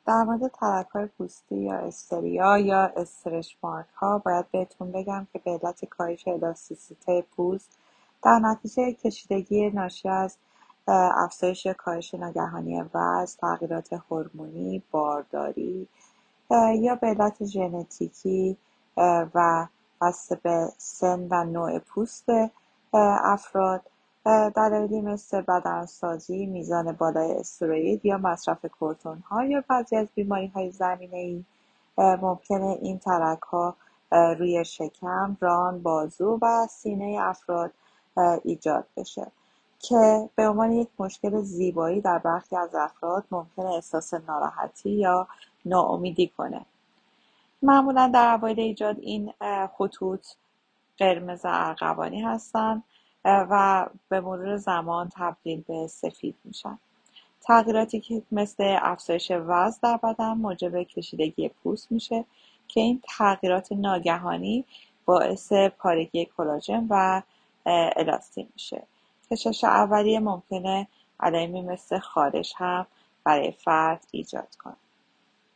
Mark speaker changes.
Speaker 1: در مورد ترک‌های پوستی یا استریا یا استرچ مارک ها باید بهتون بگم که به علت کاهش الاستیسیته پوست در نتیجه کشیدگی ناشی از افزایش یا کاهش ناگهانی وزن، تغییرات هورمونی، بارداری یا به علت ژنتیکی و بسته به سن و نوع پوست افراد، دلایلی مثل بدنسازی، میزان بالای استروئید یا مصرف کورتون ها یا بعضی از بیماری های زمینه‌ای ممکنه این ترک ها روی شکم، ران، بازو و سینه افراد ایجاد بشه که به عنوان یک مشکل زیبایی در برخی از افراد ممکنه احساس ناراحتی یا ناامیدی کنه. معمولا در اوایل ایجاد این خطوط قرمز ارغوانی هستند و به مرور زمان تبدیل به سفید میشن. تغییراتی که مثل افزایش وزن در بدن موجب کشیدگی پوست میشه که این تغییرات ناگهانی باعث پارگی کلاژن و الاستین میشه. کشش اولیه ممکنه علائمی مثل خارش هم برای فرد ایجاد کنه.